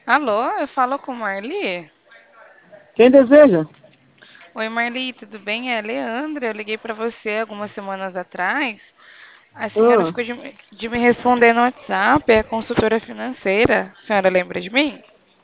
Alô, eu falo com Marli? Quem deseja? Oi, Marli, tudo bem? É a Leandra. Eu liguei para você algumas semanas atrás. A senhora Ah, ficou de me responder no WhatsApp, é consultora financeira. A senhora lembra de mim?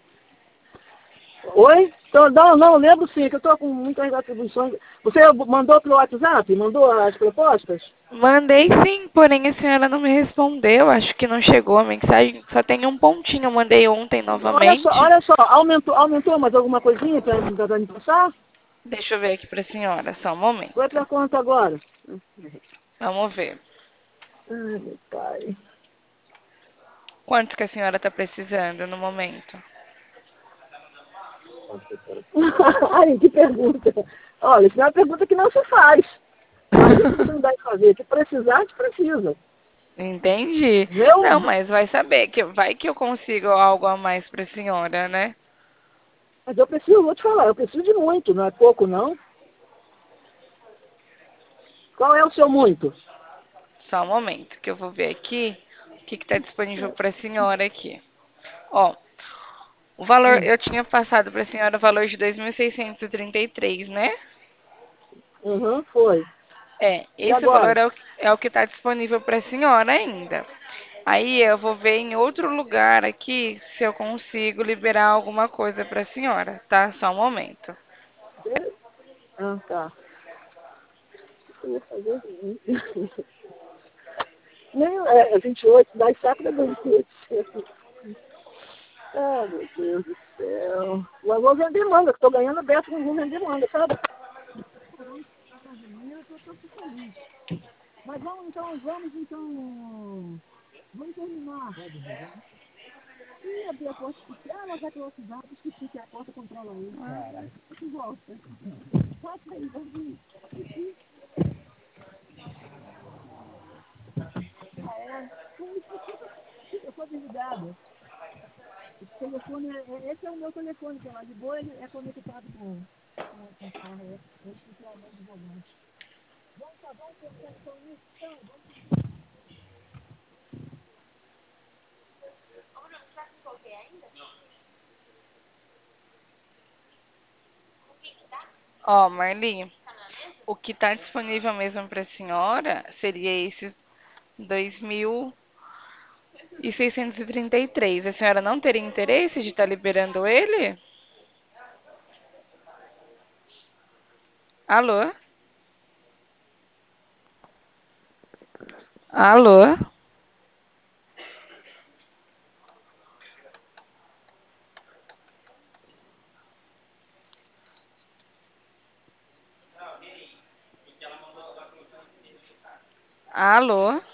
oi? Não, não, lembro sim, que eu estou com muitas atribuições. Você mandou pelo WhatsApp? Mandou as propostas? Mandei sim, porém a senhora não me respondeu. Acho que não chegou a mensagem. Só tem um pontinho. Eu mandei ontem novamente. Olha só, aumentou mais alguma coisinha para me passar? Deixa eu ver aqui para a senhora, só um momento. Foi para conta agora. Vamos ver. Ai, meu pai. Quanto que a senhora está precisando no momento? Ai, que pergunta. Olha, isso é uma pergunta que não se faz. Imagina que você não deve fazer. Que precisar, a gente precisa. Entendi. Meu, Não, mas vai saber que vai que eu consigo algo a mais para a senhora, né? mas eu preciso, vou te falar, eu preciso de muito, não é pouco, não. Qual é o seu muito? Só um momento que eu vou ver aqui o que está disponível para a senhora aqui. Ó, o valor, Hum. eu tinha passado para a senhora o valor de 2.633, né? Uhum, foi. É, E esse agora? valor é o que está disponível para a senhora ainda. Aí eu vou ver em outro lugar aqui se eu consigo liberar alguma coisa para a senhora, tá? Só um momento. Ah, tá. Eu ia fazer nem é 28, dá saco da 28. Ah, meu Deus do céu. Eu vou vender manga, que estou ganhando beto, não vou vender manga, sabe? Mas vamos terminar. Ih, abri a porta, esqueci. Ah, mas é velocidade, esqueci que a porta controla ele. Cara, que volta. Passa aí, vamos ir. Eu sou desligada. Esse telefone, esse é o meu telefone, que é lá de boa, ele é conectado com o carro. Eu esqueci a mão do volante. Vamos pensar então nisso, então. Ó, Marli, o que está disponível mesmo para a senhora seria esses 2.633. A senhora não teria interesse de estar liberando ele? Alô? Alô? Alô?